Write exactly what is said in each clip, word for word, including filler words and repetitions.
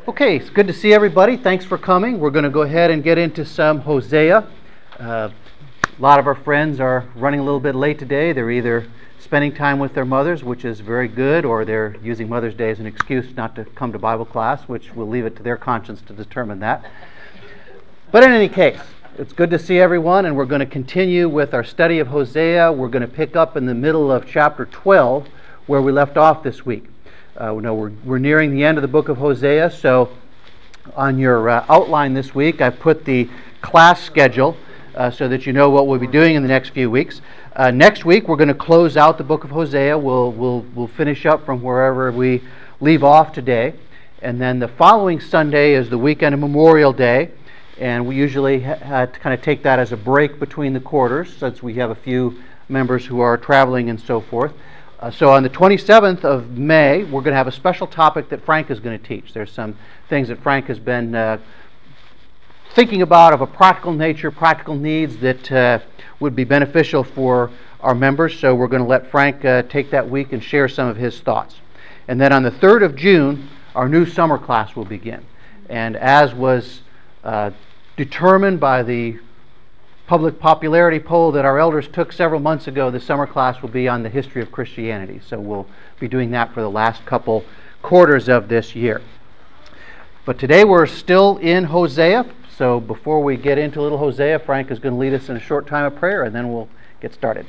Okay, it's good to see everybody. Thanks for coming. We're going to go ahead and get into some Hosea. Uh, a lot of our friends are running a little bit late today. They're either spending time with their mothers, which is very good, or they're using Mother's Day as an excuse not to come to Bible class, which we'll leave it to their conscience to determine that. But in any case, it's good to see everyone, and we're going to continue with our study of Hosea. We're going to pick up in the middle of chapter twelve, where we left off this week. Uh, we know we're, we're nearing the end of the book of Hosea, so on your uh, outline this week, I've put the class schedule uh, so that you know what we'll be doing in the next few weeks. Uh, next week, we're going to close out the book of Hosea. We'll, we'll, we'll finish up from wherever we leave off today. And then the following Sunday is the weekend of Memorial Day, and we usually ha- ha- kind of take that as a break between the quarters, since we have a few members who are traveling and so forth. Uh, so on the twenty-seventh of May, we're going to have a special topic that Frank is going to teach. There's some things that Frank has been uh, thinking about of a practical nature, practical needs that uh, would be beneficial for our members. So we're going to let Frank uh, take that week and share some of his thoughts. And then on the third of June, our new summer class will begin. And as was uh, determined by the public popularity poll that our elders took several months ago, the summer class will be on the history of Christianity. So we'll be doing that for the last couple quarters of this year. But today we're still in Hosea. So before we get into little Hosea, Frank is going to lead us in a short time of prayer, and then we'll get started.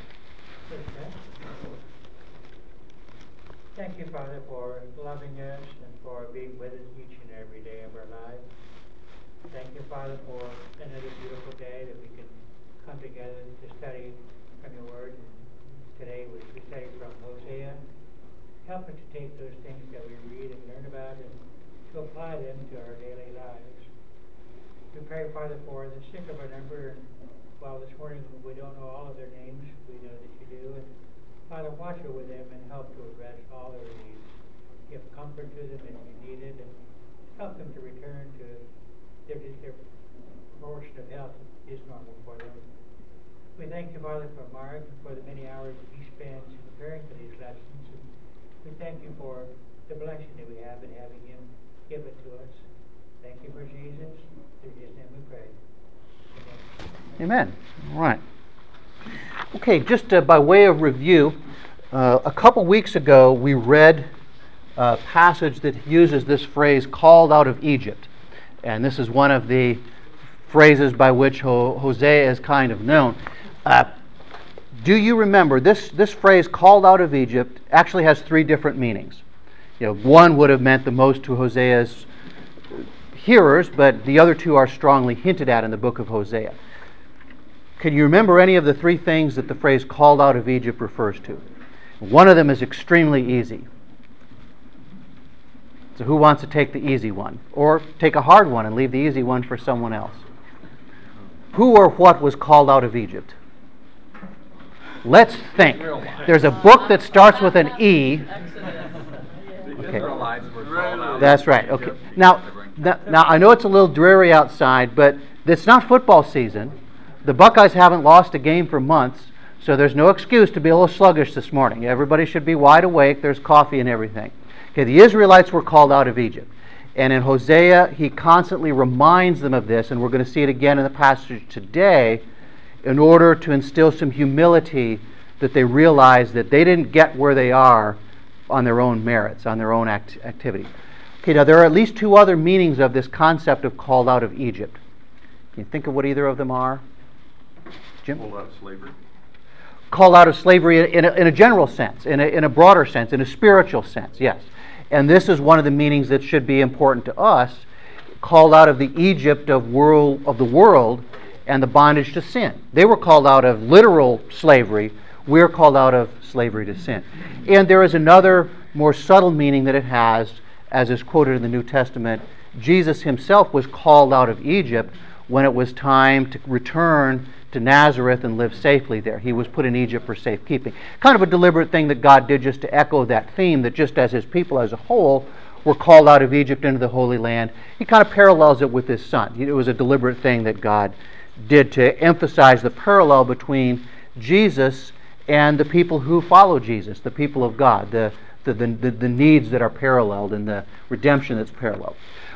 Thank you, Father, for loving us and for being with us each and every day of our lives. Thank you, Father, for another beautiful day that we can come together to study from your word. Today we study from Hosea. Help us to take those things that we read and learn about and to apply them to our daily lives. We pray, Father, for the sick of our number. And while this morning we don't know all of their names, we know that you do. And Father, watch over them and help to address all their needs. Give comfort to them if you need it, and help them to return to their, their portion of health is normal for them. We thank you, Father, for Mark and for the many hours that he spends preparing for these lessons. And we thank you for the blessing that we have in having him give it to us. Thank you for Jesus. In his name we pray. Amen. Amen. All right. Okay, just uh, by way of review, uh, a couple weeks ago we read a passage that uses this phrase, called out of Egypt. And this is one of the phrases by which Ho- Hosea is kind of known. Uh, do you remember this, this phrase, called out of Egypt, actually has three different meanings. You know, one would have meant the most to Hosea's hearers, but the other two are strongly hinted at in the book of Hosea. Can you remember any of the three things that the phrase called out of Egypt refers to? One of them is extremely easy. So who wants to take the easy one? Or take a hard one and leave the easy one for someone else? Who or what was called out of Egypt? Let's think. There's a book that starts with an E. Okay. That's right. Okay. Now, now I know it's a little dreary outside, but it's not football season. The Buckeyes haven't lost a game for months, so there's no excuse to be a little sluggish this morning. Everybody should be wide awake. There's coffee and everything. Okay, the Israelites were called out of Egypt. And in Hosea, he constantly reminds them of this, and we're going to see it again in the passage today, in order to instill some humility that they realize that they didn't get where they are on their own merits, on their own act- activity. Okay, now there are at least two other meanings of this concept of called out of Egypt. Can you think of what either of them are? Jim? Called out of slavery. Called out of slavery in a, in a general sense, in a, in a broader sense, in a spiritual sense, yes. And this is one of the meanings that should be important to us, called out of the Egypt of world of the world and the bondage to sin. They were called out of literal slavery. We're called out of slavery to sin. And there is another more subtle meaning that it has, as is quoted in the New Testament. Jesus himself was called out of Egypt when it was time to return to Nazareth and live safely there. He was put in Egypt for safekeeping. Kind of a deliberate thing that God did just to echo that theme, that just as his people as a whole were called out of Egypt into the Holy Land, he kind of parallels it with his son. It was a deliberate thing that God did to emphasize the parallel between Jesus and the people who follow Jesus, the people of God, the, the, the, the needs that are paralleled and the redemption that's paralleled.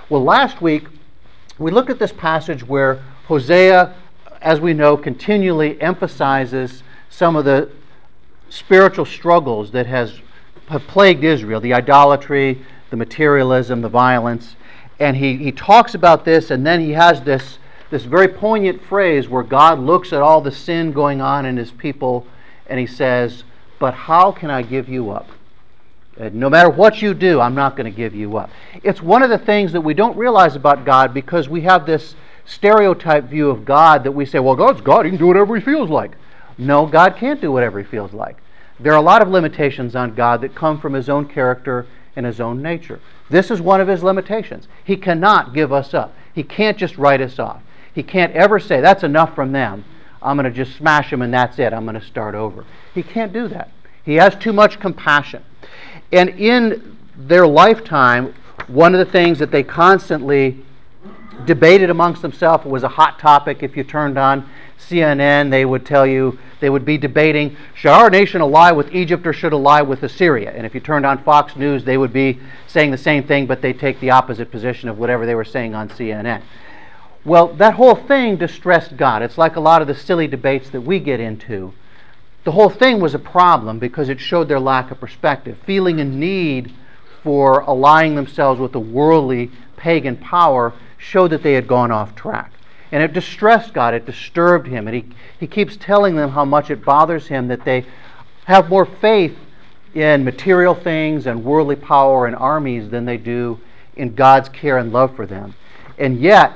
Well, last week we looked at this passage where Hosea, as we know, continually emphasizes some of the spiritual struggles that has have plagued Israel, the idolatry, the materialism, the violence. And he, he talks about this, and then he has this, this very poignant phrase where God looks at all the sin going on in his people, and he says, but how can I give you up? And no matter what you do, I'm not going to give you up. It's one of the things that we don't realize about God because we have this stereotype view of God that we say, well, God's God, he can do whatever he feels like. No, God can't do whatever he feels like. There are a lot of limitations on God that come from his own character and his own nature. This is one of his limitations. He cannot give us up. He can't just write us off. He can't ever say, that's enough from them. I'm going to just smash them and that's it. I'm going to start over. He can't do that. He has too much compassion. And in their lifetime, one of the things that they constantly debated amongst themselves was a hot topic. If you turned on C N N, they would tell you, they would be debating, should our nation ally with Egypt or should ally with Assyria? And if you turned on Fox News, they would be saying the same thing, but they take the opposite position of whatever they were saying on C N N. Well, that whole thing distressed God. It's like a lot of the silly debates that we get into. The whole thing was a problem because it showed their lack of perspective, feeling a need for allying themselves with a worldly pagan power showed that they had gone off track. And it distressed God, it disturbed him, and he, he keeps telling them how much it bothers him that they have more faith in material things and worldly power and armies than they do in God's care and love for them. And yet,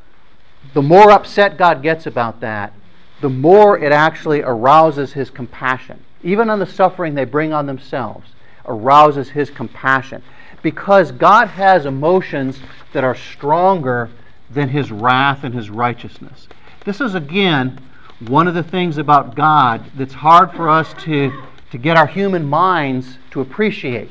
the more upset God gets about that, the more it actually arouses his compassion. Even on the suffering they bring on themselves, arouses his compassion. Because God has emotions that are stronger than his wrath and his righteousness. This is, again, one of the things about God that's hard for us to, to get our human minds to appreciate.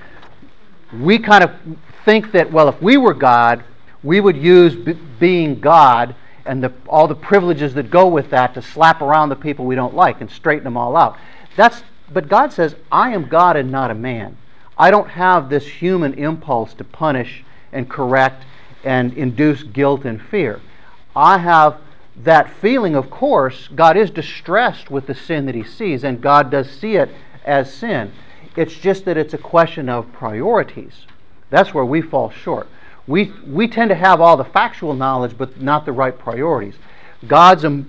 We kind of think that, well, if we were God, we would use b- being God and the, all the privileges that go with that to slap around the people we don't like and straighten them all out. That's, but God says, I am God and not a man. I don't have this human impulse to punish and correct and induce guilt and fear. I have that feeling, of course. God is distressed with the sin that he sees, and God does see it as sin. It's just that it's a question of priorities. That's where we fall short. We, we tend to have all the factual knowledge, but not the right priorities. God's, um,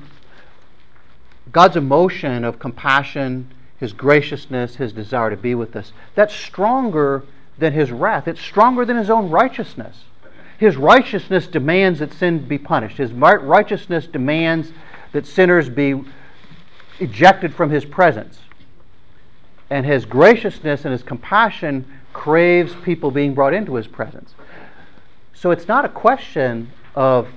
God's emotion of compassion, his graciousness, his desire to be with us, that's stronger than his wrath. It's stronger than his own righteousness. His righteousness demands that sin be punished. His righteousness demands that sinners be ejected from his presence. And his graciousness and his compassion craves people being brought into his presence. So it's not a question of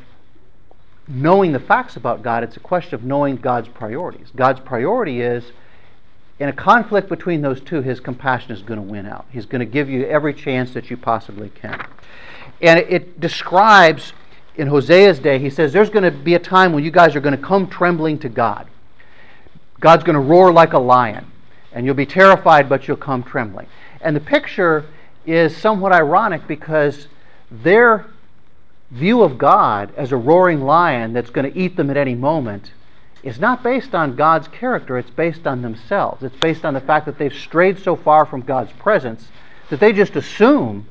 knowing the facts about God, it's a question of knowing God's priorities. God's priority is, in a conflict between those two, his compassion is going to win out. He's going to give you every chance that you possibly can. And it, it describes, in Hosea's day, he says, there's going to be a time when you guys are going to come trembling to God. God's going to roar like a lion, and you'll be terrified, but you'll come trembling. And the picture is somewhat ironic because their view of God as a roaring lion that's going to eat them at any moment is not based on God's character, it's based on themselves. It's based on the fact that they've strayed so far from God's presence that they just assume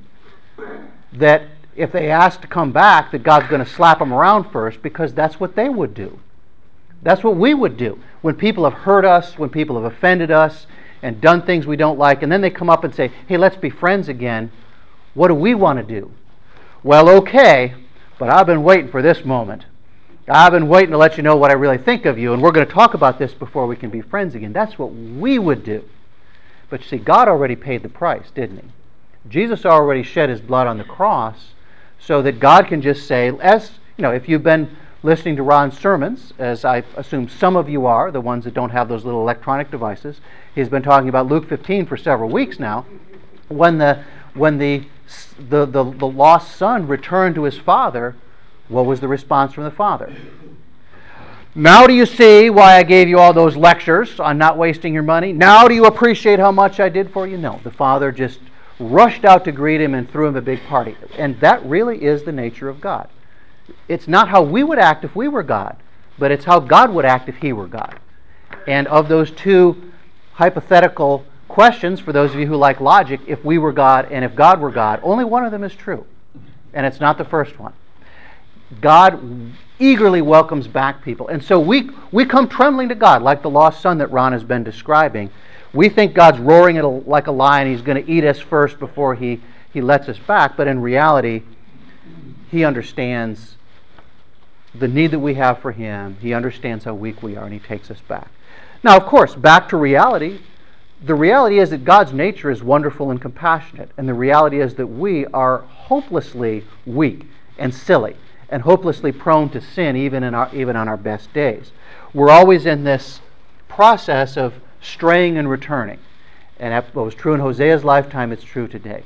that if they ask to come back, that God's going to slap them around first, because that's what they would do. That's what we would do. When people have hurt us, when people have offended us, and done things we don't like, and then they come up and say, hey, let's be friends again, what do we want to do? Well, okay, but I've been waiting for this moment. I've been waiting to let you know what I really think of you, and we're going to talk about this before we can be friends again. That's what we would do. But you see, God already paid the price, didn't he? Jesus already shed his blood on the cross so that God can just say, as you know, if you've been listening to Ron's sermons, as I assume some of you are, the ones that don't have those little electronic devices, he's been talking about Luke fifteen for several weeks now. When the when the the, the, the lost son returned to his father, what was the response from the father? Now do you see why I gave you all those lectures on not wasting your money? Now do you appreciate how much I did for you? No, the father just rushed out to greet him and threw him a big party. And that really is the nature of God. It's not how we would act if we were God, but it's how God would act if he were God. And of those two hypothetical questions, for those of you who like logic, if we were God and if God were God, only one of them is true. And it's not the first one. God eagerly welcomes back people. And so we we come trembling to God, like the lost son that Ron has been describing. We think God's roaring at a, like a lion. He's going to eat us first before he, he lets us back. But in reality, he understands the need that we have for him. He understands how weak we are, and he takes us back. Now, of course, back to reality. The reality is that God's nature is wonderful and compassionate. And the reality is that we are hopelessly weak and silly and hopelessly prone to sin even in our even on our best days. We're always in this process of straying and returning. And that was true in Hosea's lifetime, it's true today.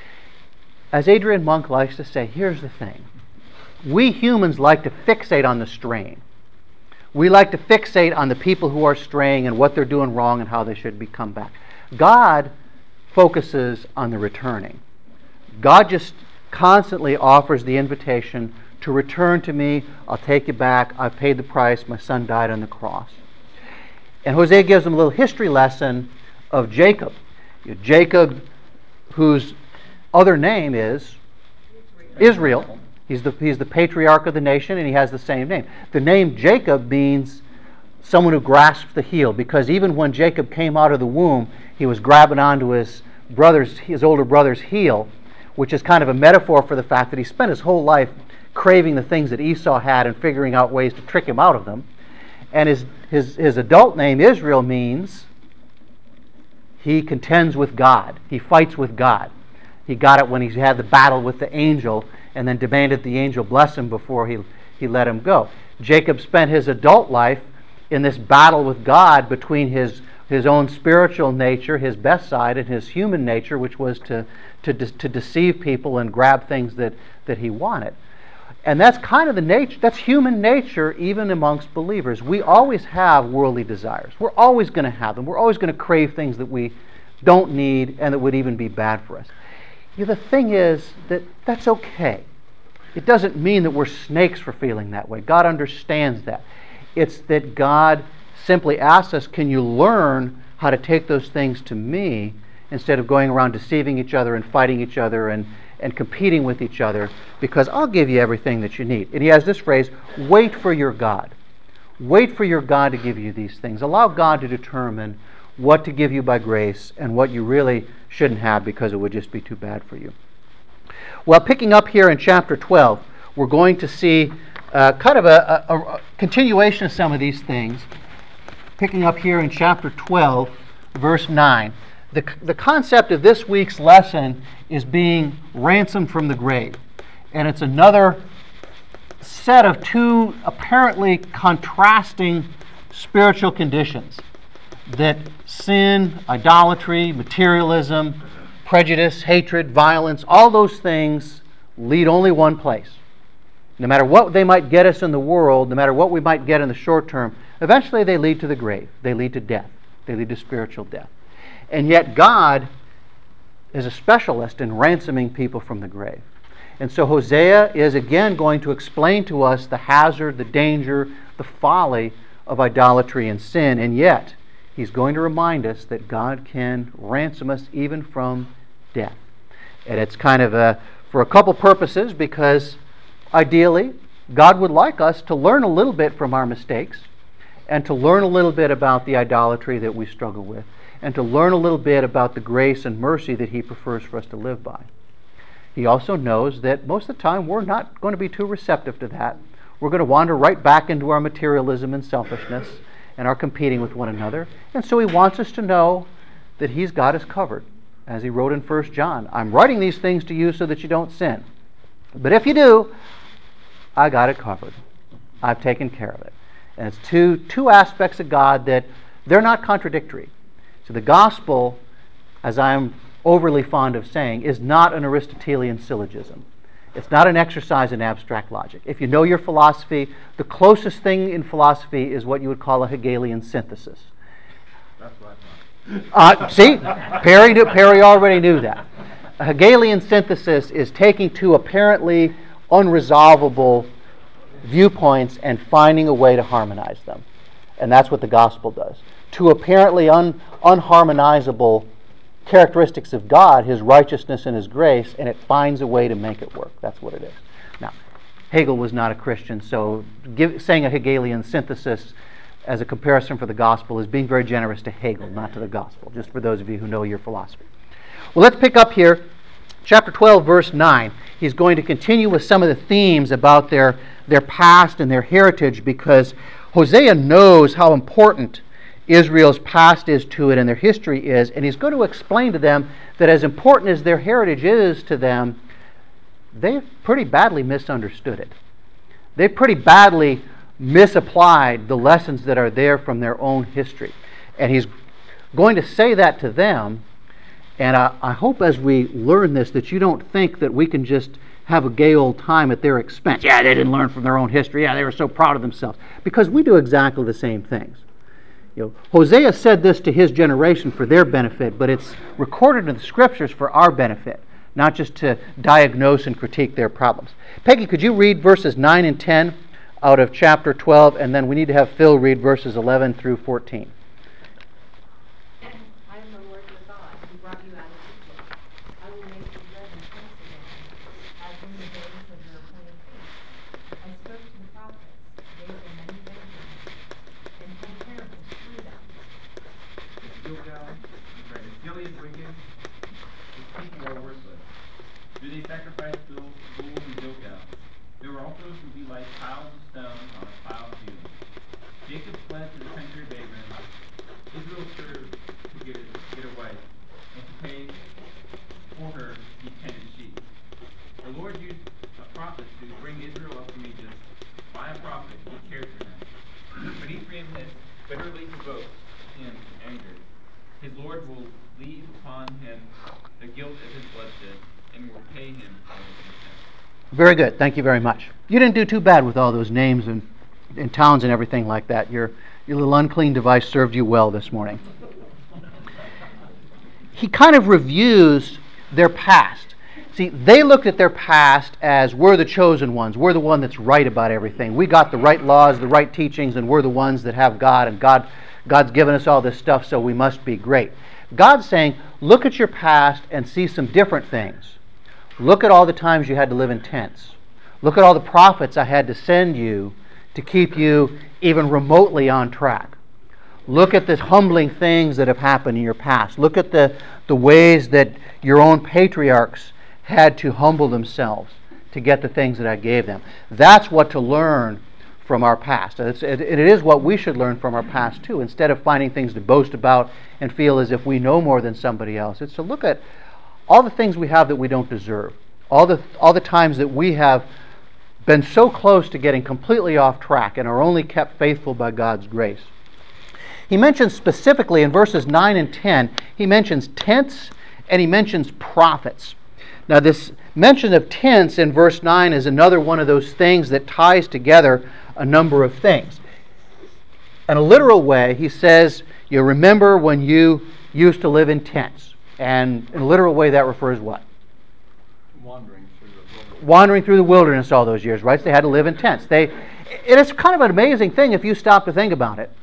As Adrian Monk likes to say, here's the thing. We humans like to fixate on the straying. We like to fixate on the people who are straying and what they're doing wrong and how they should be come back. God focuses on the returning. God just constantly offers the invitation to return to me. I'll take you back. I've paid the price. My son died on the cross. And Hosea gives them a little history lesson of Jacob. You know, Jacob, whose other name is Israel. He's the, he's the patriarch of the nation, and he has the same name. The name Jacob means someone who grasps the heel, because even when Jacob came out of the womb, he was grabbing onto his brother's, his older brother's heel, which is kind of a metaphor for the fact that he spent his whole life craving the things that Esau had and figuring out ways to trick him out of them. And his, his, his adult name, Israel, means he contends with God. He fights with God. He got it when he had the battle with the angel and then demanded the angel bless him before he, he let him go. Jacob spent his adult life in this battle with God between his, his own spiritual nature, his best side, and his human nature, which was to, to, to deceive people and grab things that, that he wanted. And that's kind of the nature, that's human nature even amongst believers. We always have worldly desires. We're always going to have them. We're always going to crave things that we don't need and that would even be bad for us. You know, the thing is that that's okay. It doesn't mean that we're snakes for feeling that way. God understands that. It's that God simply asks us, can you learn how to take those things to me instead of going around deceiving each other and fighting each other and, and competing with each other, because I'll give you everything that you need. And he has this phrase, wait for your God. Wait for your God to give you these things. Allow God to determine what to give you by grace and what you really shouldn't have because it would just be too bad for you. Well, picking up here in chapter twelve, we're going to see uh, kind of a, a, a continuation of some of these things. Picking up here in chapter twelve, verse nine. The, the concept of this week's lesson is being ransomed from the grave. And it's another set of two apparently contrasting spiritual conditions. That sin, idolatry, materialism, prejudice, hatred, violence, all those things lead only one place. No matter what they might get us in the world, no matter what we might get in the short term, eventually they lead to the grave. They lead to death. They lead to spiritual death. And yet God is a specialist in ransoming people from the grave. And so Hosea is again going to explain to us the hazard, the danger, the folly of idolatry and sin, and yet he's going to remind us that God can ransom us even from death. And it's kind of a, for a couple purposes, because ideally God would like us to learn a little bit from our mistakes and to learn a little bit about the idolatry that we struggle with and to learn a little bit about the grace and mercy that he prefers for us to live by. He also knows that most of the time we're not going to be too receptive to that. We're going to wander right back into our materialism and selfishness and our competing with one another. And so he wants us to know that he's got us covered. As he wrote in First John, I'm writing these things to you so that you don't sin. But if you do, I got it covered. I've taken care of it. And it's two, two aspects of God that they're not contradictory. So the gospel, as I'm overly fond of saying, is not an Aristotelian syllogism. It's not an exercise in abstract logic. If you know your philosophy, the closest thing in philosophy is what you would call a Hegelian synthesis. That's what I thought. Uh, see? Perry, knew, Perry already knew that. A Hegelian synthesis is taking two apparently unresolvable viewpoints and finding a way to harmonize them. And that's what the gospel does. Two apparently un, unharmonizable characteristics of God, his righteousness and his grace, and it finds a way to make it work. That's what it is. Now, Hegel was not a Christian, so give, saying a Hegelian synthesis as a comparison for the gospel is being very generous to Hegel, not to the gospel, just for those of you who know your philosophy. Well, let's pick up here, chapter twelve, verse nine. He's going to continue with some of the themes about their, their past and their heritage, because Hosea knows how important Israel's past is to it and their history is, and he's going to explain to them that as important as their heritage is to them, they've pretty badly misunderstood it. They've pretty badly misapplied the lessons that are there from their own history. And he's going to say that to them, and I, I hope as we learn this that you don't think that we can just have a gay old time at their expense. Yeah, they didn't learn from their own history. Yeah, they were so proud of themselves. Because we do exactly the same things. You know, Hosea said this to his generation for their benefit, but it's recorded in the scriptures for our benefit, not just to diagnose and critique their problems. Peggy, could you read verses nine and ten out of chapter twelve, and then we need to have Phil read verses eleven through fourteen. I am the Lord your God, who brought you out of Egypt. I will make you live in peace again, as in the days of your appointed feast. I spoke to the prophets, gave them many visions, and told parables through them. If Gilgal, right, if Gilead is wicked, its people are worthless. Do they sacrifice bulls in Gilgal? Their altars will be like piles of stones on a pile of hewn. Jacob fled to the country of Abraham. Israel served to get, get away, and to pay for her he tended sheep. The Lord used a prophet to bring Israel up from Egypt. By a prophet he cared for them. But Ephraim has bitterly provoked him to anger. His Lord will leave upon him the guilt of his bloodshed, and will pay him for his contempt. Very good. Thank you very much. You didn't do too bad with all those names and, and towns and everything like that. Your, your little unclean device served you well this morning. He kind of reviews their past. See, they looked at their past as we're the chosen ones. We're the one that's right about everything. We got the right laws, the right teachings, and we're the ones that have God, and God, God's given us all this stuff, so we must be great. God's saying, look at your past and see some different things. Look at all the times you had to live in tents. Look at all the prophets I had to send you to keep you even remotely on track. Look at the humbling things that have happened in your past. Look at the, the ways that your own patriarchs had to humble themselves to get the things that I gave them. That's what to learn from our past. It's, it, it is what we should learn from our past too. Instead of finding things to boast about and feel as if we know more than somebody else, it's to look at all the things we have that we don't deserve. All the, all the times that we have been so close to getting completely off track and are only kept faithful by God's grace. He mentions specifically in verses nine and ten, he mentions tents and he mentions prophets. Now this mention of tents in verse nine is another one of those things that ties together a number of things. In a literal way, he says, you remember when you used to live in tents. And in a literal way, that refers what? Wandering through the wilderness. Wandering through the wilderness all those years, right? So they had to live in tents. They, it is kind of an amazing thing if you stop to think about it.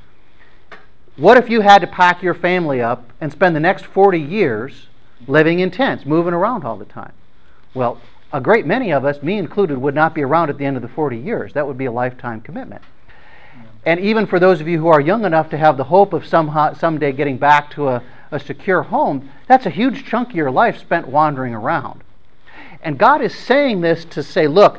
What if you had to pack your family up and spend the next forty years living in tents, moving around all the time? Well, a great many of us, me included, would not be around at the end of the forty years. That would be a lifetime commitment. Yeah. And even for those of you who are young enough to have the hope of somehow, someday getting back to a, a secure home, that's a huge chunk of your life spent wandering around. And God is saying this to say, look,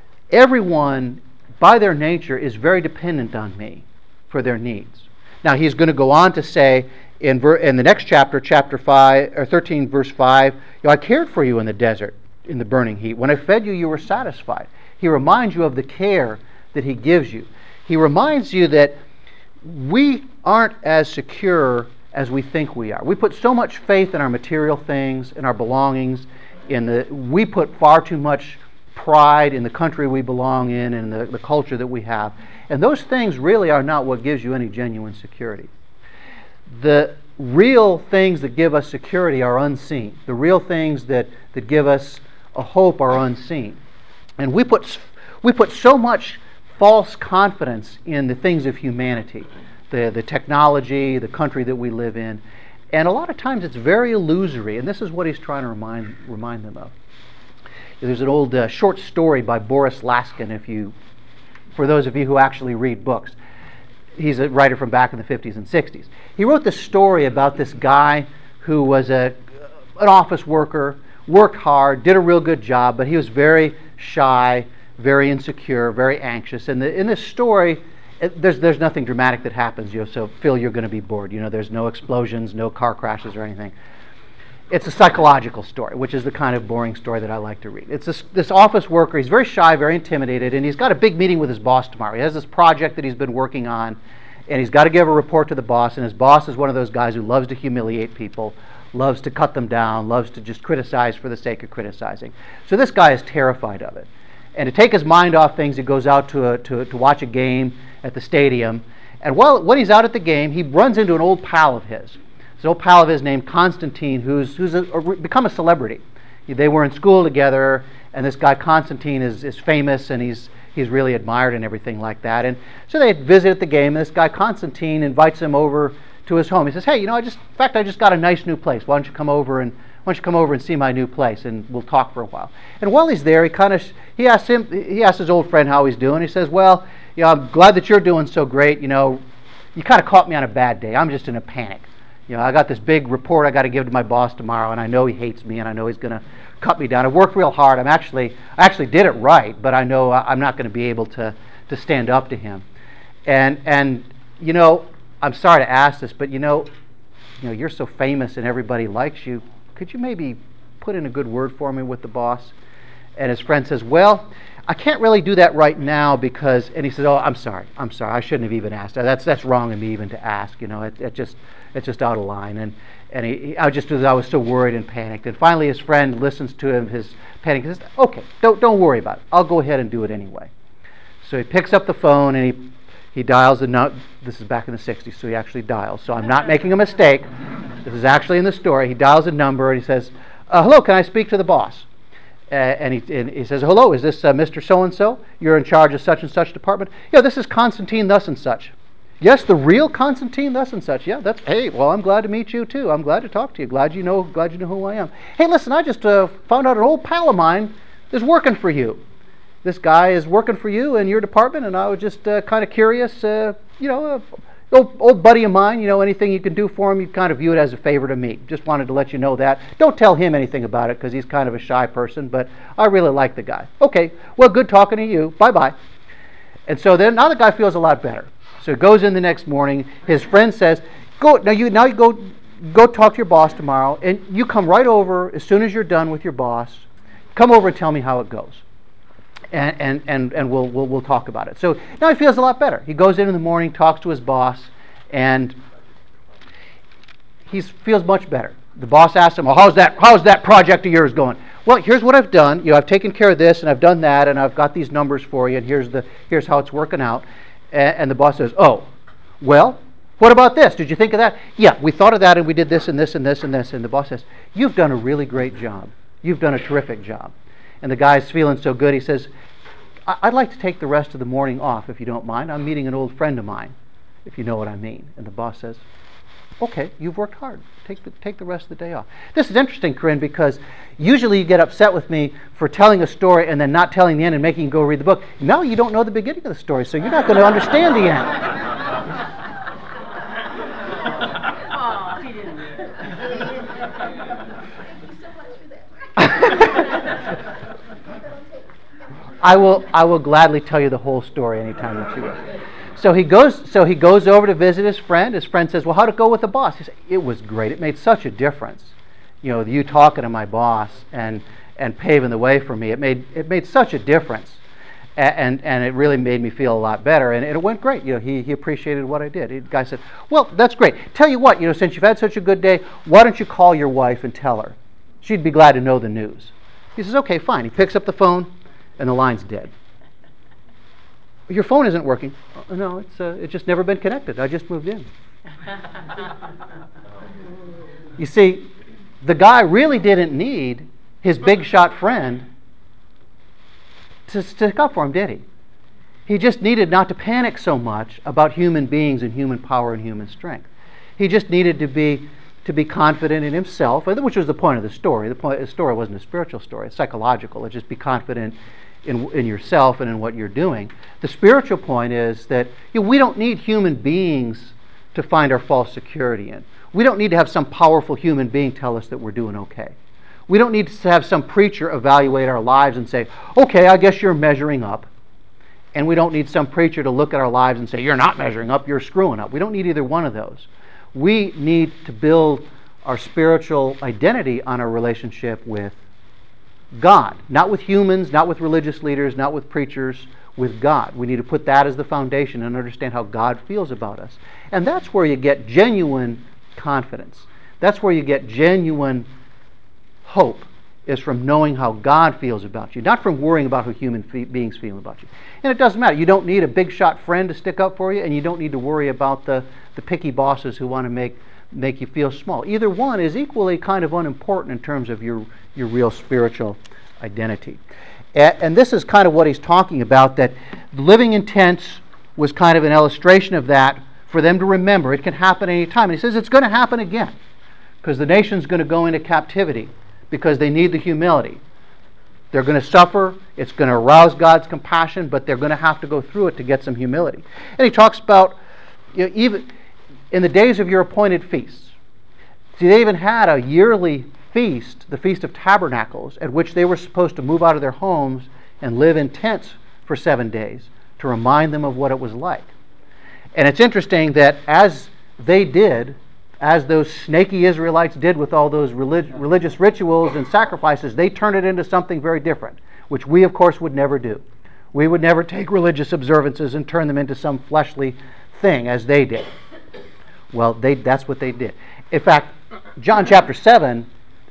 everyone by their nature is very dependent on me for their needs. Now he's going to go on to say in, ver- in the next chapter, chapter five or thirteen, verse five, you know, I cared for you in the desert, in the burning heat. When I fed you, you were satisfied. He reminds you of the care that he gives you. He reminds you that we aren't as secure as we think we are. We put so much faith in our material things, in our belongings, in the we put far too much pride in the country we belong in and the, the culture that we have. And those things really are not what gives you any genuine security. The real things that give us security are unseen. The real things that, that give us a hope are unseen. And we put, we put so much false confidence in the things of humanity, the, the technology, the country that we live in. And a lot of times it's very illusory, and this is what he's trying to remind, remind them of. There's an old uh, short story by Boris Laskin, if you, for those of you who actually read books. He's a writer from back in the fifties and sixties. He wrote this story about this guy who was a, an office worker, worked hard, did a real good job, but he was very shy, very insecure, very anxious. And the, in this story, it, there's there's nothing dramatic that happens. You know, so Phil, you're going to be bored. You know, there's no explosions, no car crashes or anything. It's a psychological story, which is the kind of boring story that I like to read. It's this, this office worker. He's very shy, very intimidated, and he's got a big meeting with his boss tomorrow. He has this project that he's been working on, and he's got to give a report to the boss, and his boss is one of those guys who loves to humiliate people, loves to cut them down, loves to just criticize for the sake of criticizing. So this guy is terrified of it. And to take his mind off things, he goes out to, a, to, to watch a game at the stadium, and while, when he's out at the game, he runs into an old pal of his. This old pal of his named Constantine, who's, who's a, a, become a celebrity. They were in school together, and this guy Constantine is, is famous, and he's he's really admired and everything like that. And so they visit at the game, and this guy Constantine invites him over to his home. He says, "Hey, you know, I just, in fact, I just got a nice new place. Why don't you come over and why don't you come over and see my new place, and we'll talk for a while." And while he's there, he kind of he asks him, he asks his old friend how he's doing. He says, "Well, you know, I'm glad that you're doing so great. You know, you kind of caught me on a bad day. I'm just in a panic. You know, I got this big report I got to give to my boss tomorrow, and I know he hates me, and I know he's going to cut me down. I worked real hard. I'm actually, I actually did it right, but I know I'm not going to be able to, to stand up to him. And and you know, I'm sorry to ask this, but you know, you know, you're so famous and everybody likes you. Could you maybe put in a good word for me with the boss?" And his friend says, "Well, I can't really do that right now because," and he says, "Oh, I'm sorry, I'm sorry. I shouldn't have even asked. That's that's wrong of me even to ask. You know, it, it just it's just out of line." And and he, he, I just I was so worried and panicked. And finally, his friend listens to him, his panic, and says, "Okay, don't don't worry about it. I'll go ahead and do it anyway." So he picks up the phone and he he dials the no, this is back in the sixties, so he actually dials. So I'm not making a mistake. This is actually in the story. He dials a number and he says, uh, "Hello, can I speak to the boss?" Uh, and, he, and he says, "Hello, is this uh, Mister So-and-so? You're in charge of such and such department?" "Yeah, this is Constantine thus and such." "Yes, the real Constantine thus and such." "Yeah, that's, hey, well, I'm glad to meet you too. I'm glad to talk to you. Glad you know, glad you know who I am. Hey, listen, I just uh, found out an old pal of mine is working for you. This guy is working for you in your department, and I was just uh, kind of curious, uh, you know, uh, old, old buddy of mine, you know, anything you can do for him, you kind of view it as a favor to me. Just wanted to let you know that. Don't tell him anything about it because he's kind of a shy person, but I really like the guy." "Okay, well, good talking to you. Bye-bye." And so then now the guy feels a lot better. So he goes in the next morning. His friend says, "Go now. You now you go go talk to your boss tomorrow, and you come right over as soon as you're done with your boss. Come over and tell me how it goes, and and and, and we'll, we'll we'll talk about it." So now he feels a lot better. He goes in in the morning, talks to his boss, and he feels much better. The boss asks him, "Well, how's that how's that project of yours going?" "Well, here's what I've done. You know, I've taken care of this, and I've done that, and I've got these numbers for you, and here's the here's how it's working out." And the boss says, "Oh, well, what about this? Did you think of that?" "Yeah, we thought of that, and we did this and this and this and this." And the boss says, "You've done a really great job. You've done a terrific job." And the guy's feeling so good, he says, I- "I'd like to take the rest of the morning off, if you don't mind. I'm meeting an old friend of mine, if you know what I mean." And the boss says, "Okay, you've worked hard. Take the, take the rest of the day off." This is interesting, Corinne, because usually you get upset with me for telling a story and then not telling the end and making you go read the book. No, you don't know the beginning of the story, so you're not going to understand the end. Oh, he didn't. I will I will gladly tell you the whole story anytime that you will. So he goes so he goes over to visit his friend. His friend says, "Well, how'd it go with the boss?" He said, "It was great. It made such a difference. You know, you talking to my boss and and paving the way for me. It made it made such a difference. And and, and it really made me feel a lot better. And, and it went great. You know, he he appreciated what I did." The guy said, "Well, that's great. Tell you what, you know, since you've had such a good day, why don't you call your wife and tell her? She'd be glad to know the news." He says, "Okay, fine." He picks up the phone, and the line's dead. "Your phone isn't working." "Oh, no, it's uh, it's just never been connected. I just moved in." You see, the guy really didn't need his big shot friend to stick up for him, did he? He just needed not to panic so much about human beings and human power and human strength. He just needed to be to be confident in himself, which was the point of the story. The point the story wasn't a spiritual story; it's psychological. It's just be confident in in yourself and in what you're doing. The spiritual point is that you know, we don't need human beings to find our false security in. We don't need to have some powerful human being tell us that we're doing okay. We don't need to have some preacher evaluate our lives and say, "Okay, I guess you're measuring up." And we don't need some preacher to look at our lives and say, "You're not measuring up, you're screwing up." We don't need either one of those. We need to build our spiritual identity on our relationship with God. Not with humans, not with religious leaders, not with preachers, with God. We need to put that as the foundation and understand how God feels about us. And that's where you get genuine confidence. That's where you get genuine hope, is from knowing how God feels about you, not from worrying about how human fe- beings feel about you. And it doesn't matter. You don't need a big shot friend to stick up for you, and you don't need to worry about the, the picky bosses who want to make make you feel small. Either one is equally kind of unimportant in terms of your, your real spiritual identity. And, and this is kind of what he's talking about, that living in tents was kind of an illustration of that for them to remember. It can happen any time. And he says it's going to happen again because the nation's going to go into captivity because they need the humility. They're going to suffer. It's going to arouse God's compassion, but they're going to have to go through it to get some humility. And he talks about, you know, even in the days of your appointed feasts. See, they even had a yearly feast, the Feast of Tabernacles, at which they were supposed to move out of their homes and live in tents for seven days to remind them of what it was like. And it's interesting that as they did, as those snaky Israelites did with all those relig- religious rituals and sacrifices, they turned it into something very different, which we, of course, would never do. We would never take religious observances and turn them into some fleshly thing as they did. Well, they, that's what they did. In fact, John chapter seven,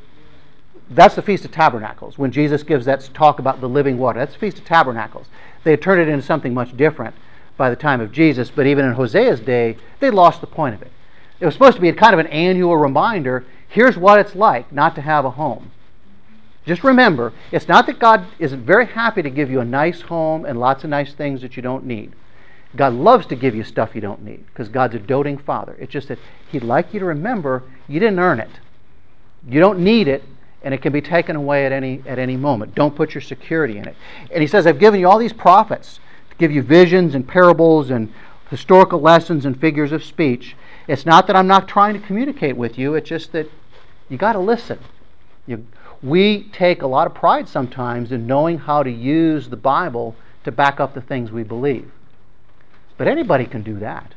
that's the Feast of Tabernacles, when Jesus gives that talk about the living water. That's the Feast of Tabernacles. They had turned it into something much different by the time of Jesus, but even in Hosea's day, they lost the point of it. It was supposed to be a kind of an annual reminder, here's what it's like not to have a home. Just remember, it's not that God isn't very happy to give you a nice home and lots of nice things that you don't need. God loves to give you stuff you don't need because God's a doting Father. It's just that He'd like you to remember you didn't earn it. You don't need it, and it can be taken away at any at any moment. Don't put your security in it. And He says, I've given you all these prophets to give you visions and parables and historical lessons and figures of speech. It's not that I'm not trying to communicate with you. It's just that you got to listen. You, we take a lot of pride sometimes in knowing how to use the Bible to back up the things we believe. But anybody can do that.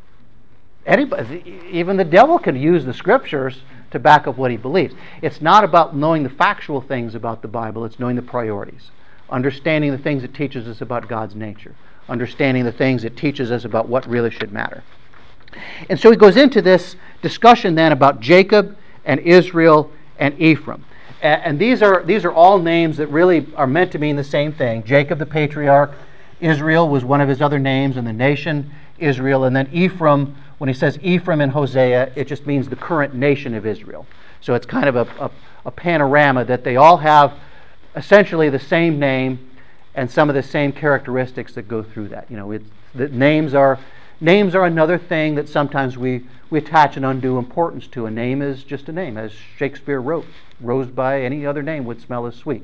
Anybody, even the devil can use the Scriptures to back up what he believes. It's not about knowing the factual things about the Bible. It's knowing the priorities. Understanding the things it teaches us about God's nature. Understanding the things it teaches us about what really should matter. And so he goes into this discussion then about Jacob and Israel and Ephraim. And these are these are all names that really are meant to mean the same thing. Jacob the patriarch, Israel was one of his other names, and the nation Israel. And then Ephraim, when he says Ephraim in Hosea, it just means the current nation of Israel. So it's kind of a, a, a panorama that they all have essentially the same name and some of the same characteristics that go through that. You know, it's, the names are names are another thing that sometimes we, we attach an undue importance to. A name is just a name, as Shakespeare wrote. Rose by any other name would smell as sweet.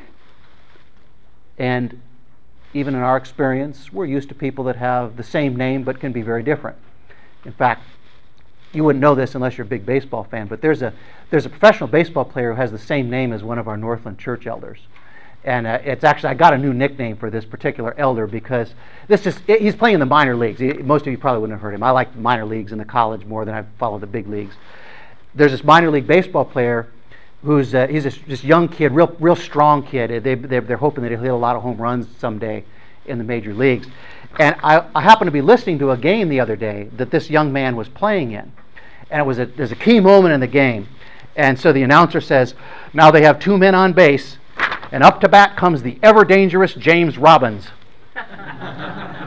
And even in our experience, we're used to people that have the same name but can be very different. In fact, you wouldn't know this unless you're a big baseball fan, but there's a there's a professional baseball player who has the same name as one of our Northland church elders. And uh, it's actually, I got a new nickname for this particular elder because this is, he's playing in the minor leagues. He, most of you probably wouldn't have heard him. I like minor leagues in the college more than I follow the big leagues. There's this minor league baseball player who's uh, he's this, this young kid, real real strong kid. They, they're, they're hoping that he'll hit a lot of home runs someday in the major leagues. And I, I happened to be listening to a game the other day that this young man was playing in. And it was a, there's a key moment in the game. And so the announcer says, now they have two men on base, and up to bat comes the ever-dangerous James Robbins.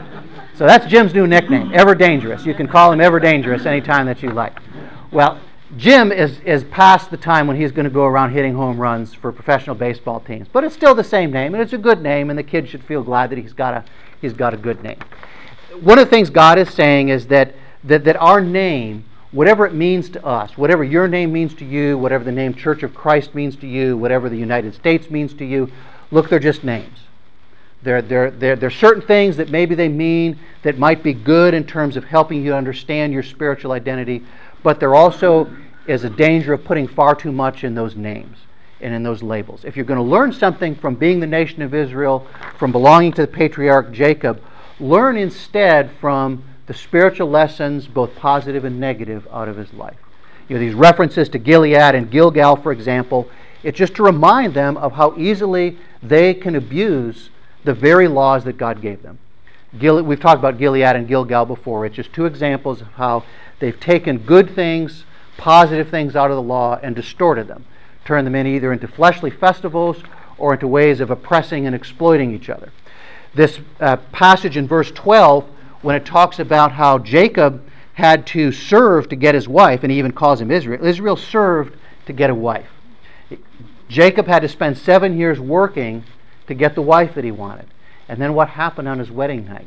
So that's Jim's new nickname, Ever Dangerous. You can call him Ever Dangerous anytime that you like. Well, Jim is, is past the time when he's going to go around hitting home runs for professional baseball teams, but it's still the same name, and it's a good name, and the kid should feel glad that he's got a he's got a good name. One of the things God is saying is that that, that our name, whatever it means to us, whatever your name means to you, whatever the name Church of Christ means to you, whatever the United States means to you, look, they're just names. There, there, there, there are certain things that maybe they mean that might be good in terms of helping you understand your spiritual identity, but there also is a danger of putting far too much in those names and in those labels. If you're going to learn something from being the nation of Israel, from belonging to the patriarch Jacob, learn instead from the spiritual lessons, both positive and negative, out of his life. You know, these references to Gilead and Gilgal, for example, it's just to remind them of how easily they can abuse the very laws that God gave them. Gil- we've talked about Gilead and Gilgal before. It's just two examples of how they've taken good things, positive things out of the law and distorted them, turned them in either into fleshly festivals or into ways of oppressing and exploiting each other. This uh, passage in verse twelve, when it talks about how Jacob had to serve to get his wife, and he even calls him Israel. Israel served to get a wife. Jacob had to spend seven years working to get the wife that he wanted. And then what happened on his wedding night?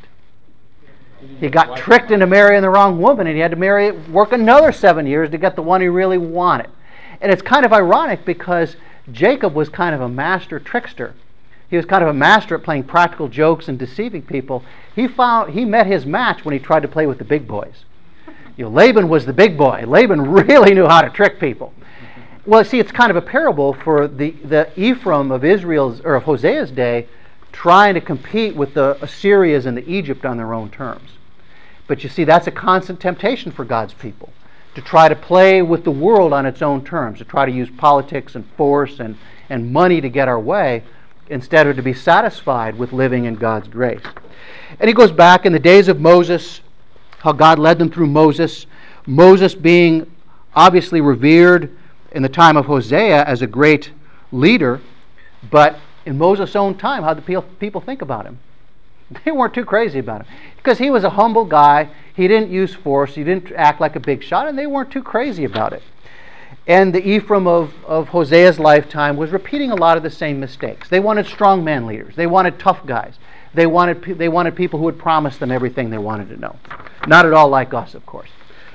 He got tricked into marrying the wrong woman, and he had to marry, work another seven years to get the one he really wanted. And it's kind of ironic because Jacob was kind of a master trickster. He was kind of a master at playing practical jokes and deceiving people. He found he met his match when he tried to play with the big boys. You know, Laban was the big boy. Laban really knew how to trick people. Well, see, it's kind of a parable for the, the Ephraim of Israel's or of Hosea's day, trying to compete with the Assyrians and the Egypt on their own terms. But you see, that's a constant temptation for God's people, to try to play with the world on its own terms, to try to use politics and force and, and money to get our way, instead of to be satisfied with living in God's grace. And he goes back in the days of Moses, how God led them through Moses, Moses being obviously revered in the time of Hosea as a great leader, but in Moses' own time, how did people think about him? They weren't too crazy about him, because he was a humble guy. He didn't use force. He didn't act like a big shot, and they weren't too crazy about it. And the Ephraim of, of Hosea's lifetime was repeating a lot of the same mistakes. They wanted strongman leaders. They wanted tough guys. They wanted, they wanted people who would promise them everything they wanted to know. Not at all like us, of course.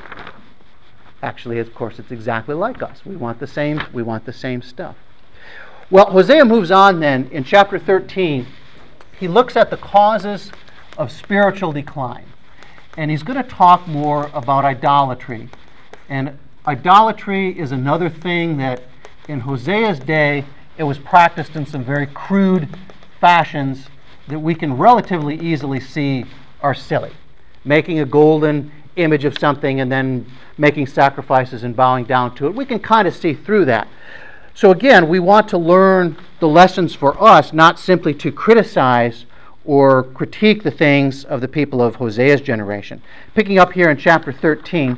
Actually, of course, it's exactly like us. We want the same, we want the same stuff. Well, Hosea moves on then. In chapter thirteen, he looks at the causes of spiritual decline. And he's going to talk more about idolatry. And idolatry is another thing that in Hosea's day, it was practiced in some very crude fashions that we can relatively easily see are silly. Making a golden image of something and then making sacrifices and bowing down to it. We can kind of see through that. So again, we want to learn the lessons for us, not simply to criticize or critique the things of the people of Hosea's generation. Picking up here in chapter thirteen,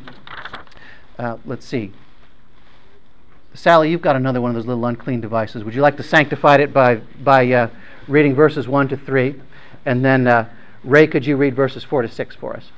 uh, let's see. Sally, you've got another one of those little unclean devices. Would you like to sanctify it by, by uh, reading verses one to three? And then, uh, Ray, could you read verses four to six for us?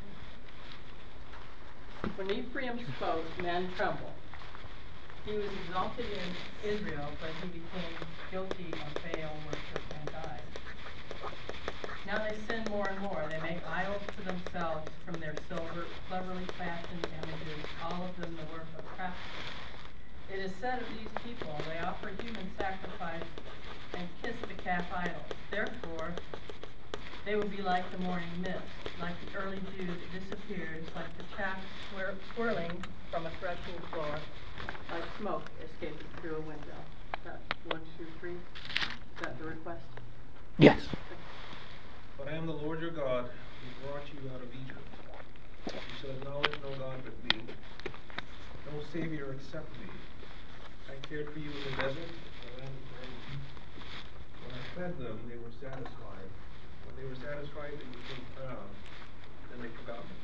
When Ephraim spoke, men trembled. He was exalted in Israel, but he became guilty of Baal worship and died. Now they sin more and more. They make idols to themselves from their silver, cleverly fashioned images, all of them the work of craftsmen. It is said of these people, they offer human sacrifice and kiss the calf idols. Therefore, they will be like the morning mist, like the early dew that disappears, like the chaff swir- swirling from a threshing floor, like smoke escaping through a window. Is that one, two, three? Is that the request? Yes. But I am the Lord your God, who brought you out of Egypt. You shall acknowledge no God but me, no Savior except me. I cared for you in the desert, the land of burning. When I fed them, they were satisfied. When they were satisfied, they became proud. Then they forgot me.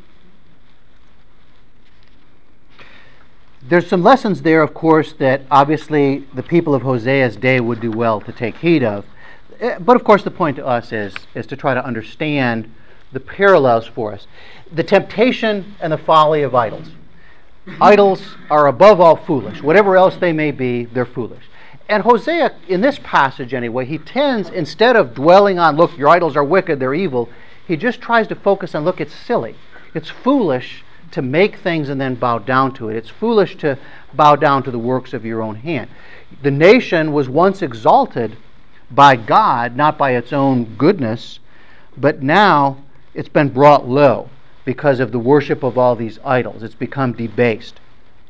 There's some lessons there, of course, that obviously the people of Hosea's day would do well to take heed of. But of course the point to us is, is to try to understand the parallels for us. The temptation and the folly of idols. Idols are above all foolish. Whatever else they may be, they're foolish. And Hosea, in this passage anyway, he tends, instead of dwelling on, look, your idols are wicked, they're evil, he just tries to focus on, look, it's silly. It's foolish to make things and then bow down to it. It's foolish to bow down to the works of your own hand. The nation was once exalted by God, not by its own goodness, but now it's been brought low because of the worship of all these idols. It's become debased.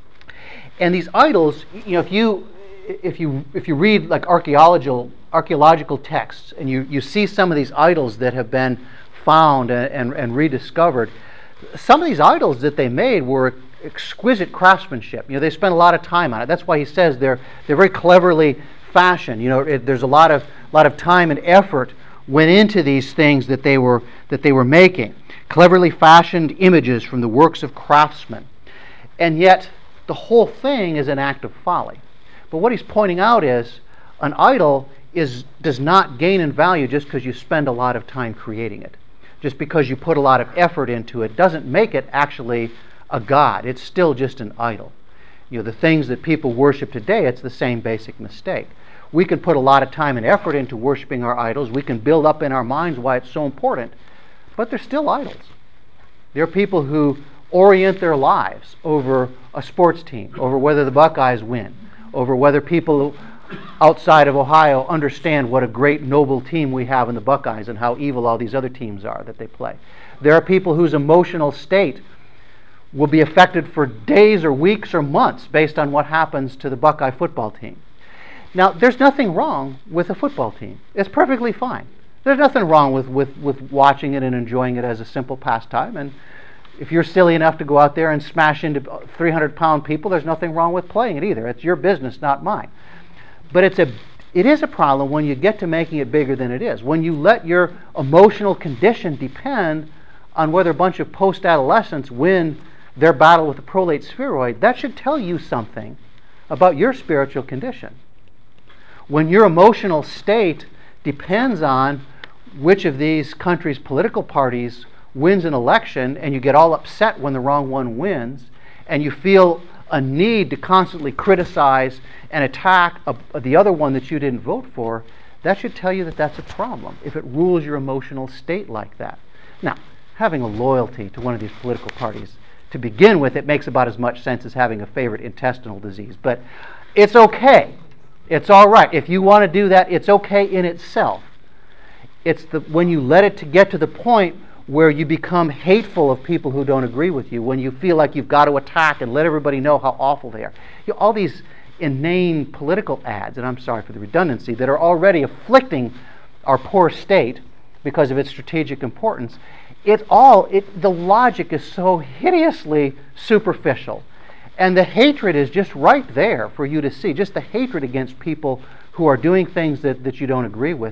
And these idols, you know, if you if you if you read like archaeological archaeological texts and you, you see some of these idols that have been found and, and, and rediscovered, some of these idols that they made were exquisite craftsmanship. You know, they spent a lot of time on it. That's why he says they're they're very cleverly fashioned. You know, it, there's a lot of lot of time and effort went into these things that they were that they were making. Cleverly fashioned images from the works of craftsmen. And yet the whole thing is an act of folly. But what he's pointing out is an idol is does not gain in value just because you spend a lot of time creating it. Just because you put a lot of effort into it doesn't make it actually a god. It's still just an idol. You know, the things that people worship today, it's the same basic mistake. We can put a lot of time and effort into worshiping our idols. We can build up in our minds why it's so important, but they're still idols. There are people who orient their lives over a sports team, over whether the Buckeyes win, over whether people outside of Ohio understand what a great, noble team we have in the Buckeyes and how evil all these other teams are that they play. There are people whose emotional state will be affected for days or weeks or months based on what happens to the Buckeye football team. Now, there's nothing wrong with a football team. It's perfectly fine. There's nothing wrong with, with, with watching it and enjoying it as a simple pastime. And if you're silly enough to go out there and smash into three hundred pound people, there's nothing wrong with playing it either. It's your business, not mine. But it's a, it is a problem when you get to making it bigger than it is. When you let your emotional condition depend on whether a bunch of post-adolescents win their battle with the prolate spheroid, that should tell you something about your spiritual condition. When your emotional state depends on which of these countries' political parties wins an election, and you get all upset when the wrong one wins, and you feel a need to constantly criticize and attack a, a, the other one that you didn't vote for, that should tell you that that's a problem if it rules your emotional state like that. Now, having a loyalty to one of these political parties, to begin with, it makes about as much sense as having a favorite intestinal disease. But it's okay. It's all right. If you want to do that, it's okay in itself. It's the when you let it to get to the point where you become hateful of people who don't agree with you, when you feel like you've got to attack and let everybody know how awful they are. You know, all these inane political ads, and I'm sorry for the redundancy, that are already afflicting our poor state because of its strategic importance. It all, it, the logic is so hideously superficial. And the hatred is just right there for you to see, just the hatred against people who are doing things that, that you don't agree with.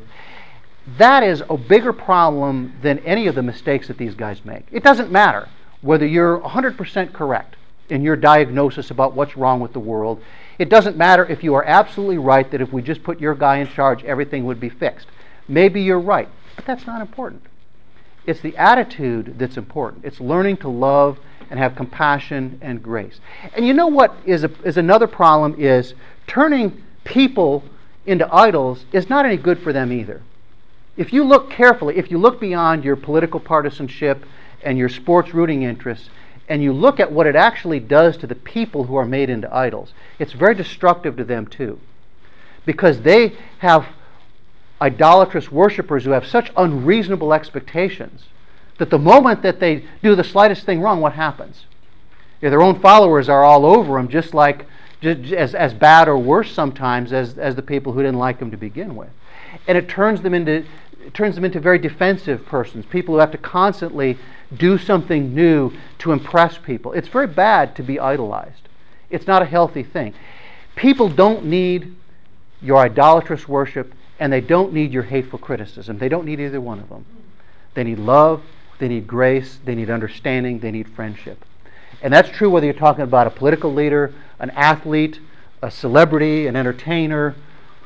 That is a bigger problem than any of the mistakes that these guys make. It doesn't matter whether you're one hundred percent correct in your diagnosis about what's wrong with the world. It doesn't matter if you are absolutely right that if we just put your guy in charge, everything would be fixed. Maybe you're right, but that's not important. It's the attitude that's important. It's learning to love and have compassion and grace. And you know what is, a, is another problem is turning people into idols is not any good for them either. If you look carefully, if you look beyond your political partisanship and your sports rooting interests, and you look at what it actually does to the people who are made into idols, it's very destructive to them too. Because they have idolatrous worshipers who have such unreasonable expectations that the moment that they do the slightest thing wrong, what happens? Yeah, their own followers are all over them, just like just as, as bad or worse sometimes as, as the people who didn't like them to begin with. And it turns them into it turns them into very defensive persons, people who have to constantly do something new to impress people. It's very bad to be idolized. It's not a healthy thing. People don't need your idolatrous worship, and they don't need your hateful criticism. They don't need either one of them. They need love, they need grace, they need understanding, they need friendship. And that's true whether you're talking about a political leader, an athlete, a celebrity, an entertainer,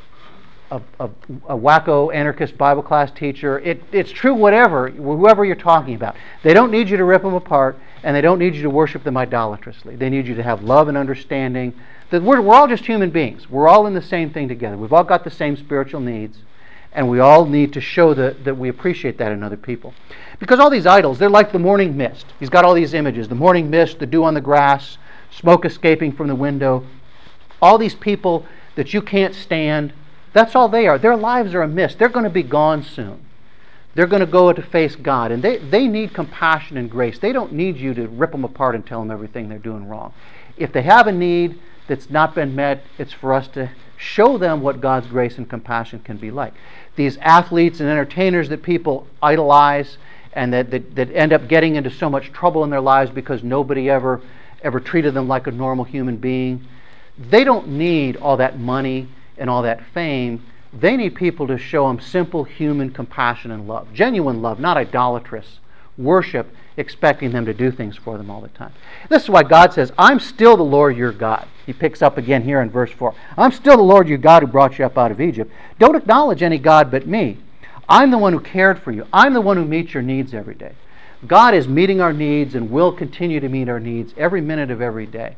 a, a, a wacko anarchist Bible class teacher. It, it's true whatever, whoever you're talking about. They don't need you to rip them apart, and they don't need you to worship them idolatrously. They need you to have love and understanding. That we're, we're all just human beings. We're all in the same thing together. We've all got the same spiritual needs, and we all need to show that, that we appreciate that in other people. Because all these idols, they're like the morning mist. He's got all these images. The morning mist, the dew on the grass, smoke escaping from the window. All these people that you can't stand, that's all they are. Their lives are a mist. They're going to be gone soon. They're going to go to face God, and they, they need compassion and grace. They don't need you to rip them apart and tell them everything they're doing wrong. If they have a need that's not been met, it's for us to show them what God's grace and compassion can be like. These athletes and entertainers that people idolize and that, that, that end up getting into so much trouble in their lives because nobody ever, ever treated them like a normal human being, they don't need all that money and all that fame. They need people to show them simple human compassion and love. Genuine love, not idolatrous worship, expecting them to do things for them all the time. This is why God says, I'm still the Lord your God. He picks up again here in verse four. I'm still the Lord your God who brought you up out of Egypt. Don't acknowledge any God but me. I'm the one who cared for you. I'm the one who meets your needs every day. God is meeting our needs and will continue to meet our needs every minute of every day.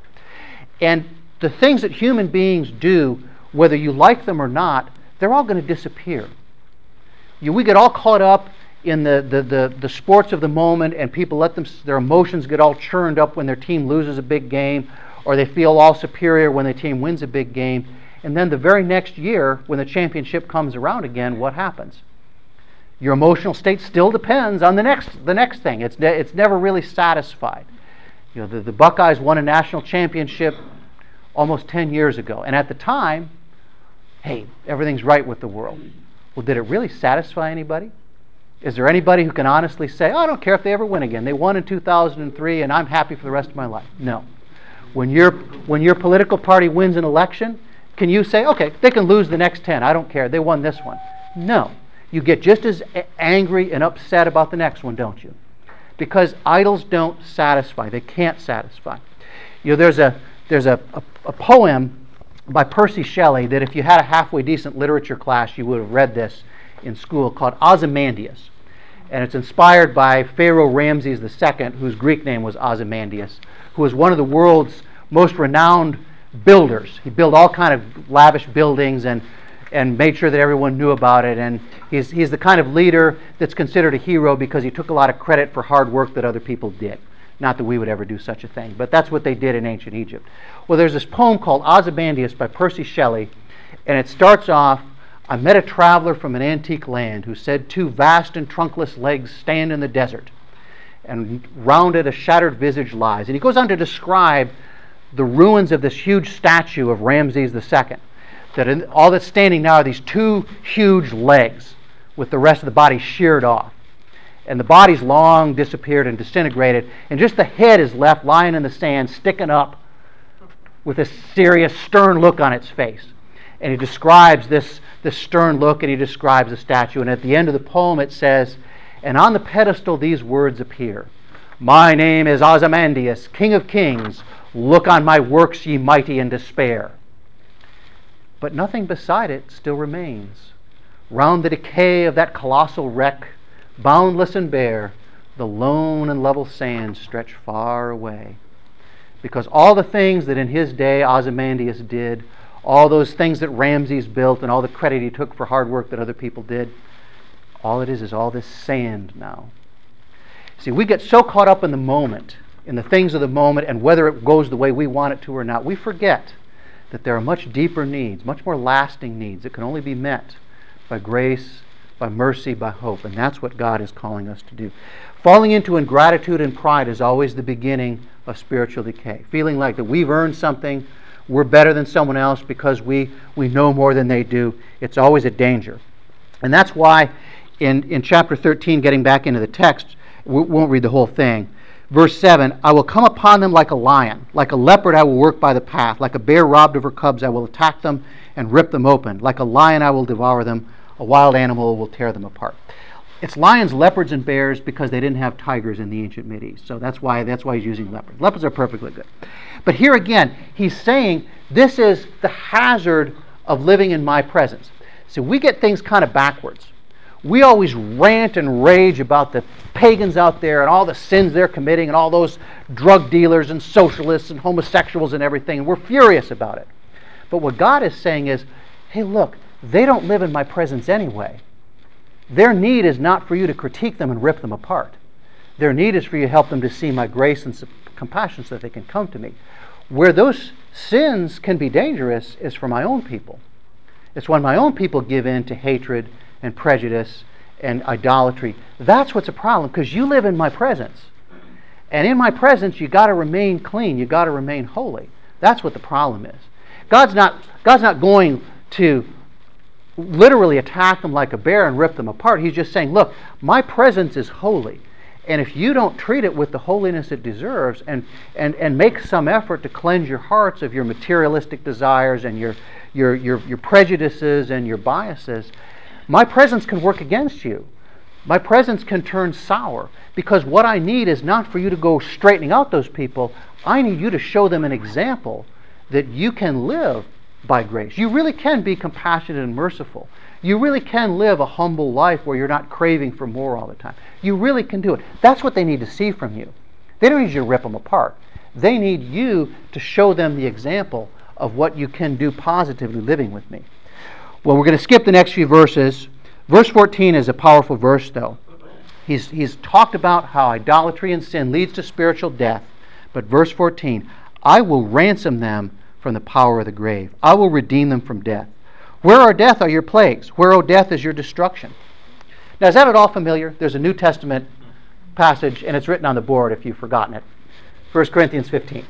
And the things that human beings do, whether you like them or not, they're all going to disappear. You, we get all caught up in the, the, the, the sports of the moment, and people let them, their emotions get all churned up when their team loses a big game, or they feel all superior when their team wins a big game. And then the very next year, when the championship comes around again, what happens? Your emotional state still depends on the next the next thing. It's ne- it's never really satisfied. You know, the, the Buckeyes won a national championship almost ten years ago, and at the time, hey, everything's right with the world. Well, did it really satisfy anybody? Is there anybody who can honestly say, oh, I don't care if they ever win again. They won in two thousand three, and I'm happy for the rest of my life? No. When your when your political party wins an election, can you say, okay, they can lose the next ten. I don't care. They won this one. No. You get just as angry and upset about the next one, don't you? Because idols don't satisfy. They can't satisfy. You know, there's a there's a, a, a poem by Percy Shelley that if you had a halfway decent literature class, you would have read this in school, called Ozymandias. And it's inspired by Pharaoh Ramses the Second, whose Greek name was Ozymandias, who was one of the world's most renowned builders. He built all kind of lavish buildings and and made sure that everyone knew about it. And he's he's the kind of leader that's considered a hero because he took a lot of credit for hard work that other people did. Not that we would ever do such a thing, but that's what they did in ancient Egypt. Well, there's this poem called Ozymandias by Percy Shelley, and it starts off, I met a traveler from an antique land who said two vast and trunkless legs stand in the desert, and round it a shattered visage lies. And he goes on to describe the ruins of this huge statue of Ramses the Second. That in, all that's standing now are these two huge legs with the rest of the body sheared off. And the body's long disappeared and disintegrated, and just the head is left lying in the sand, sticking up with a serious, stern look on its face. And he describes this, this stern look, and he describes the statue. And at the end of the poem it says, and on the pedestal these words appear, my name is Ozymandias, King of Kings. Look on my works, ye mighty in despair. But nothing beside it still remains. Round the decay of that colossal wreck, boundless and bare, the lone and level sands stretch far away. Because all the things that in his day Ozymandias did, all those things that Ramses built, and all the credit he took for hard work that other people did, all it is is all this sand now. See, we get so caught up in the moment, in the things of the moment, and whether it goes the way we want it to or not, we forget that there are much deeper needs, much more lasting needs that can only be met by grace, by mercy, by hope. And that's what God is calling us to do. Falling into ingratitude and pride is always the beginning of spiritual decay. Feeling like that we've earned something, we're better than someone else because we, we know more than they do. It's always a danger. And that's why in, in chapter thirteen, getting back into the text, we won't read the whole thing. Verse seven, I will come upon them like a lion. Like a leopard I will work by the path. Like a bear robbed of her cubs I will attack them and rip them open. Like a lion I will devour them. A wild animal will tear them apart. It's lions, leopards, and bears because they didn't have tigers in the ancient Mideast. So that's why that's why he's using leopards. Leopards are perfectly good. But here again, he's saying this is the hazard of living in my presence. So we get things kind of backwards. We always rant and rage about the pagans out there and all the sins they're committing and all those drug dealers and socialists and homosexuals and everything. And we're furious about it. But what God is saying is, hey, look, they don't live in my presence anyway. Their need is not for you to critique them and rip them apart. Their need is for you to help them to see my grace and compassion so that they can come to me. Where those sins can be dangerous is for my own people. It's when my own people give in to hatred and prejudice and idolatry. That's what's a problem, because you live in my presence. And in my presence, you got to remain clean. You got to remain holy. That's what the problem is. God's not, God's not going to literally attack them like a bear and rip them apart. He's just saying, look, my presence is holy. And if you don't treat it with the holiness it deserves and, and, and make some effort to cleanse your hearts of your materialistic desires and your, your, your, your prejudices and your biases, my presence can work against you. My presence can turn sour, because what I need is not for you to go straightening out those people. I need you to show them an example that you can live by grace. You really can be compassionate and merciful. You really can live a humble life where you're not craving for more all the time. You really can do it. That's what they need to see from you. They don't need you to rip them apart. They need you to show them the example of what you can do positively living with me. Well, we're going to skip the next few verses. Verse fourteen is a powerful verse, though. He's, he's talked about how idolatry and sin leads to spiritual death. But verse fourteen, I will ransom them from the power of the grave. I will redeem them from death. Where, O death, are your plagues? Where, O death, is your destruction? Now, is that at all familiar? There's a New Testament passage, and it's written on the board if you've forgotten it. First Corinthians fifteen.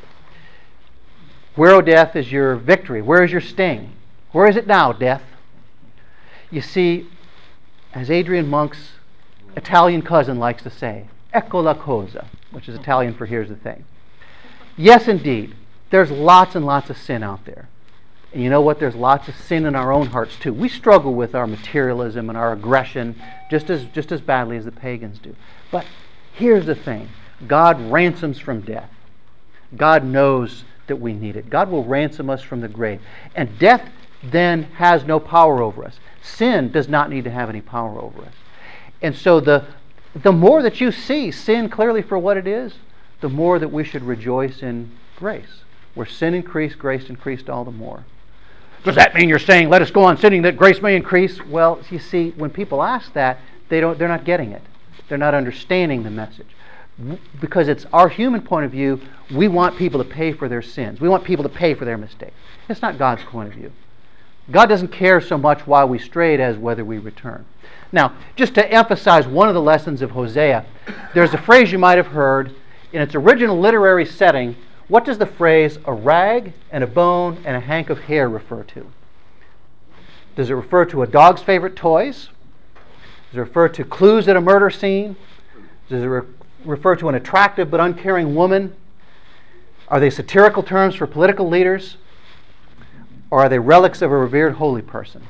Where, O death, is your victory? Where is your sting? Where is it now, death? You see, as Adrian Monk's Italian cousin likes to say, ecco la cosa, which is Italian for here's the thing. Yes, indeed, there's lots and lots of sin out there. And you know what? There's lots of sin in our own hearts too. We struggle with our materialism and our aggression just as, just as badly as the pagans do. But here's the thing. God ransoms from death. God knows that we need it. God will ransom us from the grave. And death then has no power over us. Sin does not need to have any power over us. And so the, the more that you see sin clearly for what it is, the more that we should rejoice in grace. Where sin increased, grace increased all the more. Does that mean you're saying, let us go on sinning that grace may increase? Well, you see, when people ask that, they don't, they're not getting it. They're not understanding the message. Because it's our human point of view, we want people to pay for their sins. We want people to pay for their mistakes. It's not God's point of view. God doesn't care so much why we strayed as whether we return. Now, just to emphasize one of the lessons of Hosea, there's a phrase you might have heard. In its original literary setting, what does the phrase a rag and a bone and a hank of hair refer to? Does it refer to a dog's favorite toys? Does it refer to clues at a murder scene? Does it re- refer to an attractive but uncaring woman? Are they satirical terms for political leaders? Or are they relics of a revered holy person?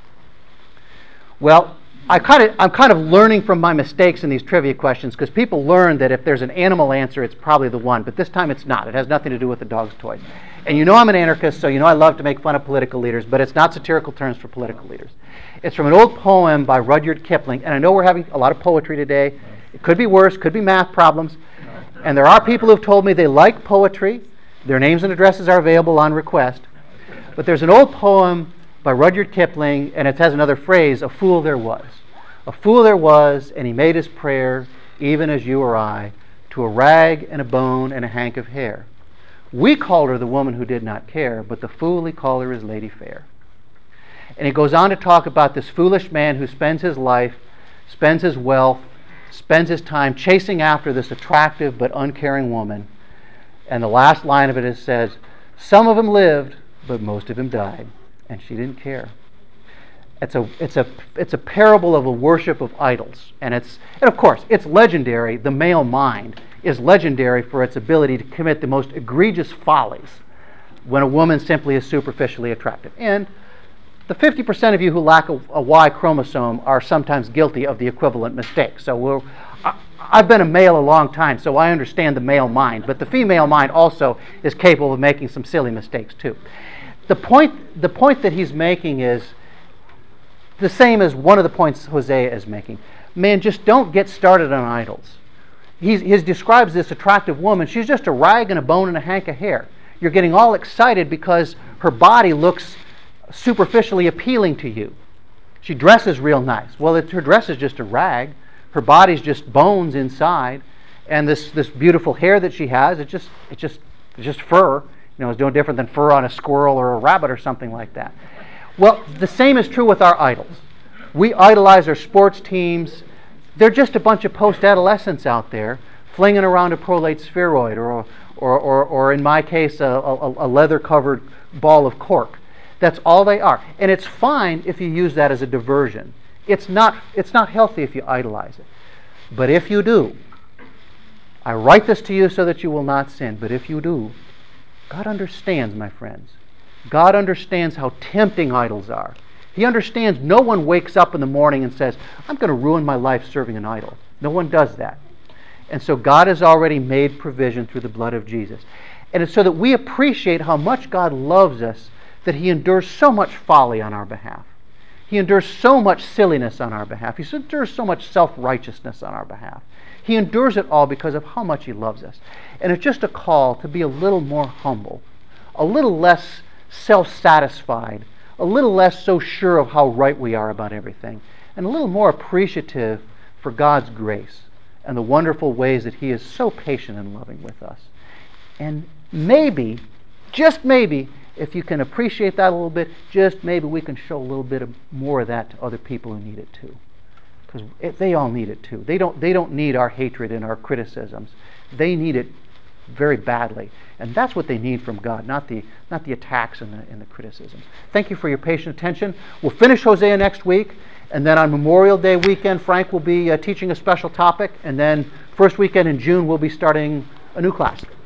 Well, I kind of, I'm kind of learning from my mistakes in these trivia questions, because people learn that if there's an animal answer, it's probably the one. But this time it's not. It has nothing to do with the dog's toys. And you know I'm an anarchist, so you know I love to make fun of political leaders, but it's not satirical terms for political leaders. It's from an old poem by Rudyard Kipling. And I know we're having a lot of poetry today. It could be worse, could be math problems. And there are people who've told me they like poetry. Their names and addresses are available on request. But there's an old poem by Rudyard Kipling, and it has another phrase, a fool there was. A fool there was, and he made his prayer, even as you or I, to a rag and a bone and a hank of hair. We called her the woman who did not care, but the fool he called her is Lady Fair. And he goes on to talk about this foolish man who spends his life, spends his wealth, spends his time chasing after this attractive but uncaring woman. And the last line of it is says, some of them lived, but most of them died, and she didn't care. It's a it's a it's a parable of a worship of idols, and it's and of course it's legendary. The male mind is legendary for its ability to commit the most egregious follies when a woman simply is superficially attractive. And the fifty percent of you who lack a, a Y chromosome are sometimes guilty of the equivalent mistake. So we're, I, I've been a male a long time, so I understand the male mind, but the female mind also is capable of making some silly mistakes too. The point the point that he's making is the same as one of the points Hosea is making. Man, just don't get started on idols. he's, he describes this attractive woman. She's just a rag and a bone and a hank of hair. You're getting all excited because her body looks superficially appealing to you. She dresses real nice. Well, it, her dress is just a rag. Her body's just bones inside, and this, this beautiful hair that she has, it's just it's just it's just fur. You know, it's no different than fur on a squirrel or a rabbit or something like that. Well, the same is true with our idols. We idolize our sports teams. They're just a bunch of post-adolescents out there flinging around a prolate spheroid, or or or, or in my case, a, a, a leather-covered ball of cork. That's all they are. And it's fine if you use that as a diversion. It's not, it's not healthy if you idolize it. But if you do, I write this to you so that you will not sin, but if you do, God understands, my friends. God understands how tempting idols are. He understands no one wakes up in the morning and says, I'm going to ruin my life serving an idol. No one does that. And so God has already made provision through the blood of Jesus. And it's so that we appreciate how much God loves us, that He endures so much folly on our behalf. He endures so much silliness on our behalf. He endures so much self-righteousness on our behalf. He endures it all because of how much He loves us. And it's just a call to be a little more humble, a little less self-satisfied, a little less so sure of how right we are about everything, and a little more appreciative for God's grace and the wonderful ways that He is so patient and loving with us. And maybe, just maybe, if you can appreciate that a little bit, just maybe we can show a little bit of more of that to other people who need it too. Because they all need it too. They don't, they don't need our hatred and our criticisms. They need it very badly. And that's what they need from God, not the, not the attacks and the, and the criticisms. Thank you for your patient attention. We'll finish Hosea next week. And then on Memorial Day weekend, Frank will be uh, teaching a special topic. And then first weekend in June, we'll be starting a new class.